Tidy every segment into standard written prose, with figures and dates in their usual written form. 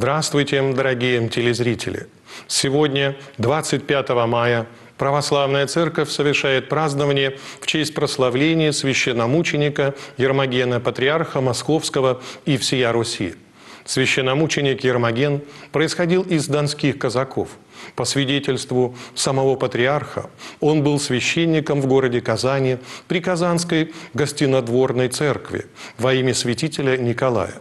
Здравствуйте, дорогие телезрители! Сегодня, 25 мая, Православная Церковь совершает празднование в честь прославления священномученика Ермогена, патриарха Московского и всея Руси. Священномученик Ермоген происходил из донских казаков. По свидетельству самого патриарха, он был священником в городе Казани при Казанской гостинодворной церкви во имя святителя Николая.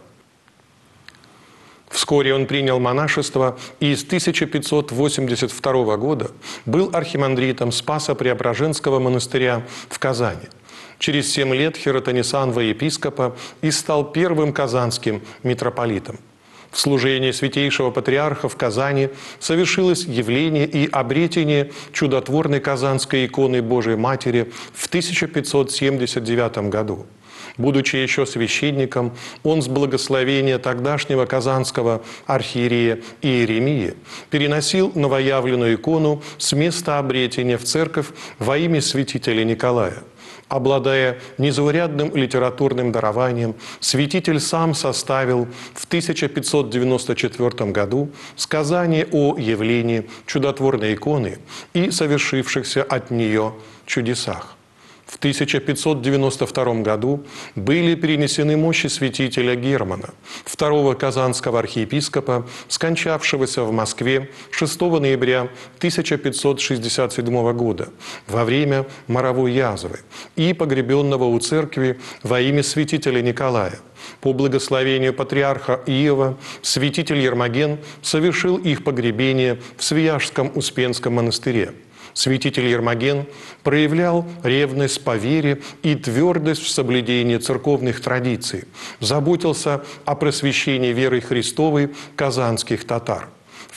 Вскоре он принял монашество и с 1582 года был архимандритом Спасо-Преображенского монастыря в Казани. Через 7 лет хиротонесан во епископа и стал первым казанским митрополитом. В служении святейшего патриарха в Казани совершилось явление и обретение чудотворной казанской иконы Божией Матери в 1579 году. Будучи еще священником, он с благословения тогдашнего казанского архиерея Иеремии переносил новоявленную икону с места обретения в церковь во имя святителя Николая. Обладая незаурядным литературным дарованием, святитель сам составил в 1594 году сказание о явлении чудотворной иконы и совершившихся от нее чудесах. В 1592 году были перенесены мощи святителя Германа, второго казанского архиепископа, скончавшегося в Москве 6 ноября 1567 года во время моровой язвы и погребенного у церкви во имя святителя Николая. По благословению патриарха Иова святитель Ермоген совершил их погребение в Свияжском Успенском монастыре. Святитель Ермоген проявлял ревность по вере и твердость в соблюдении церковных традиций, заботился о просвещении веры Христовой казанских татар. В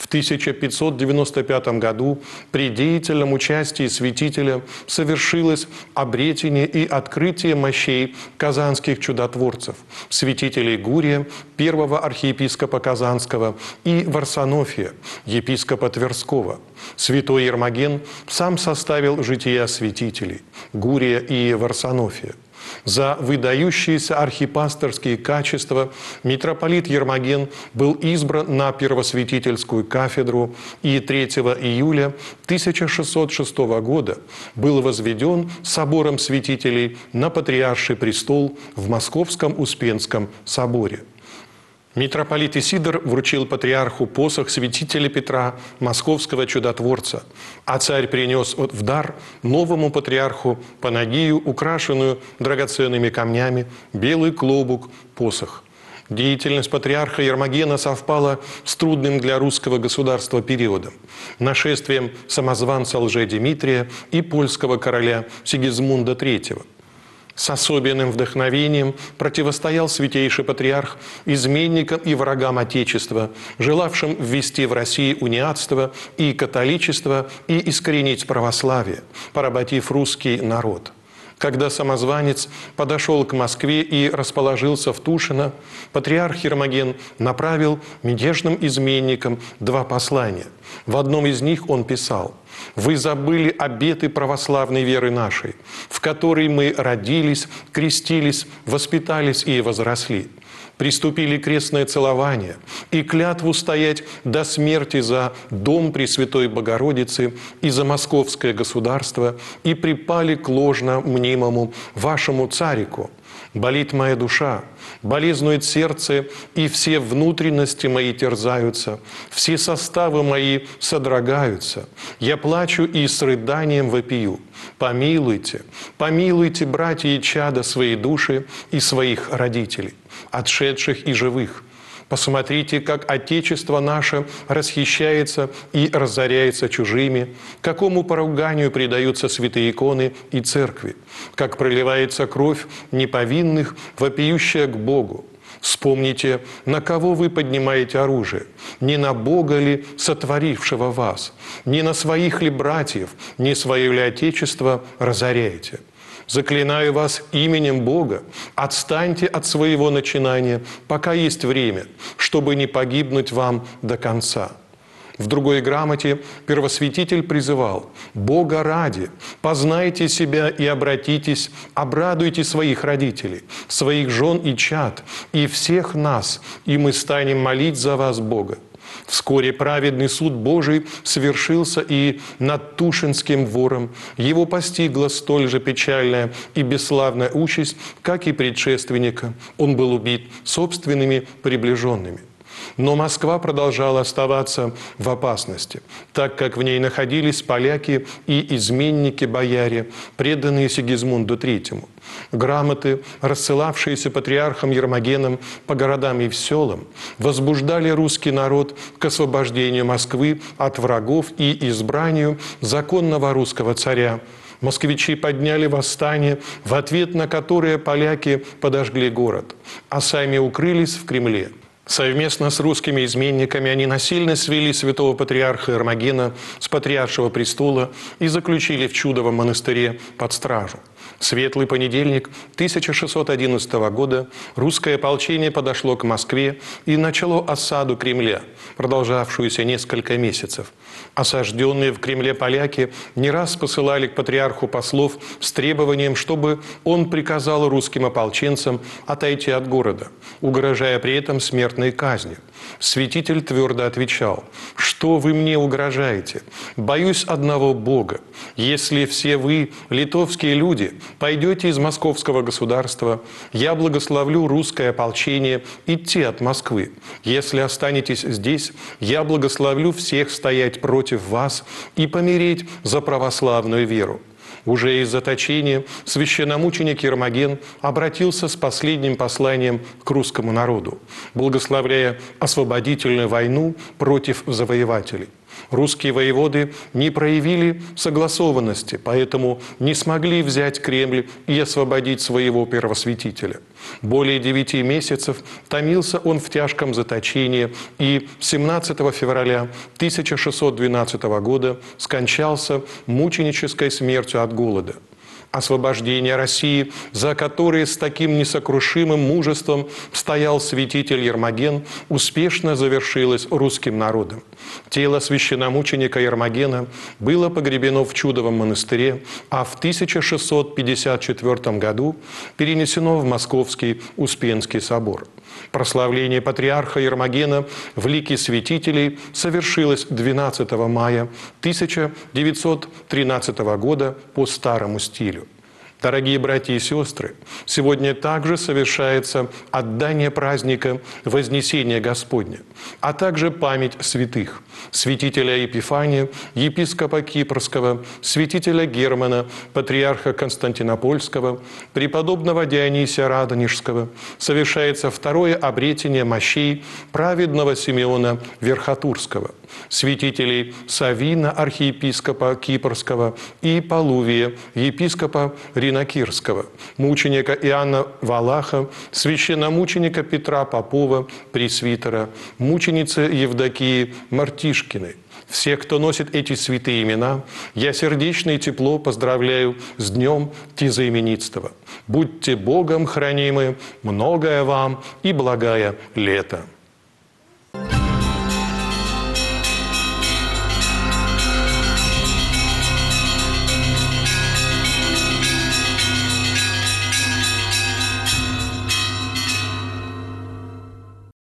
1595 году при деятельном участии святителя совершилось обретение и открытие мощей казанских чудотворцев, святителей Гурия, первого архиепископа Казанского, и Варсонофия, епископа Тверского. Святой Ермоген сам составил жития святителей Гурия и Варсонофия. За выдающиеся архипасторские качества митрополит Ермоген был избран на первосвятительскую кафедру и 3 июля 1606 года был возведен собором святителей на патриарший престол в Московском Успенском соборе. Митрополит Исидор вручил патриарху посох святителя Петра, московского чудотворца, а царь принес в дар новому патриарху Панагию, украшенную драгоценными камнями, белый клобук, посох. Деятельность патриарха Ермогена совпала с трудным для русского государства периодом – нашествием самозванца Лжедимитрия и польского короля Сигизмунда III. С особенным вдохновением противостоял святейший патриарх изменникам и врагам Отечества, желавшим ввести в России униатство и католичество и искоренить православие, поработив русский народ. Когда самозванец подошел к Москве и расположился в Тушино, патриарх Ермоген направил мятежным изменникам 2 послания. В одном из них он писал: «Вы забыли обеты православной веры нашей, в которой мы родились, крестились, воспитались и возросли. Приступили крестное целование и клятву стоять до смерти за дом Пресвятой Богородицы и за московское государство и припали к ложно-мнимому вашему царику. Болит моя душа, болезнует сердце, и все внутренности мои терзаются, все составы мои содрогаются. Я плачу и с рыданием вопию. Помилуйте, помилуйте, братья и чада, свои души и своих родителей, отшедших и живых. Посмотрите, как Отечество наше расхищается и разоряется чужими, какому поруганию предаются святые иконы и церкви, как проливается кровь неповинных, вопиющая к Богу. Вспомните, на кого вы поднимаете оружие, не на Бога ли, сотворившего вас, не на своих ли братьев, не свое ли Отечество разоряете. Заклинаю вас именем Бога, отстаньте от своего начинания, пока есть время, чтобы не погибнуть вам до конца. В другой грамоте первосвятитель призывал: «Бога ради, познайте себя и обратитесь, обрадуйте своих родителей, своих жен и чад, и всех нас, и мы станем молить за вас Бога». Вскоре праведный суд Божий свершился, и над Тушинским вором его постигла столь же печальная и бесславная участь, как и предшественника. Он был убит собственными приближенными. Но Москва продолжала оставаться в опасности, так как в ней находились поляки и изменники-бояре, преданные Сигизмунду III. Грамоты, рассылавшиеся патриархом Ермогеном по городам и в селам, возбуждали русский народ к освобождению Москвы от врагов и избранию законного русского царя. Москвичи подняли восстание, в ответ на которое поляки подожгли город, а сами укрылись в Кремле. Совместно с русскими изменниками они насильно свели святого патриарха Ермогена с патриаршего престола и заключили в Чудовом монастыре под стражу. В светлый понедельник 1611 года русское ополчение подошло к Москве и начало осаду Кремля, продолжавшуюся несколько месяцев. Осажденные в Кремле поляки не раз посылали к патриарху послов с требованием, чтобы он приказал русским ополченцам отойти от города, угрожая при этом смертной казнью. Святитель твердо отвечал: «Что вы мне угрожаете? Боюсь одного Бога. Если все вы, литовские люди, пойдете из московского государства, я благословлю русское ополчение идти от Москвы. Если останетесь здесь, я благословлю всех стоять против вас и помереть за православную веру». Уже из заточения священномученик Ермоген обратился с последним посланием к русскому народу, благословляя освободительную войну против завоевателей. Русские воеводы не проявили согласованности, поэтому не смогли взять Кремль и освободить своего первосвятителя. Более 9 месяцев томился он в тяжком заточении и 17 февраля 1612 года скончался мученической смертью от голода. Освобождение России, за которое с таким несокрушимым мужеством стоял святитель Ермоген, успешно завершилось русским народом. Тело священномученика Ермогена было погребено в Чудовом монастыре, а в 1654 году перенесено в Московский Успенский собор. Прославление патриарха Ермогена в лике святителей совершилось 12 мая 1913 года по старому стилю. Дорогие братья и сестры, сегодня также совершается отдание праздника Вознесения Господня, а также память святых: святителя Епифания, епископа Кипрского, святителя Германа, патриарха Константинопольского, преподобного Дионисия Радонежского. Совершается второе обретение мощей праведного Симеона Верхотурского, святителей Савина, архиепископа Кипрского, и Полувия, епископа Ринакирского, мученика Иоанна Валаха, священномученика Петра Попова, пресвитера, мученицы Евдокии Мартишкиной. Всех, кто носит эти святые имена, я сердечно и тепло поздравляю с днем тезаименитства. Будьте Богом хранимы, многое вам и благая лето.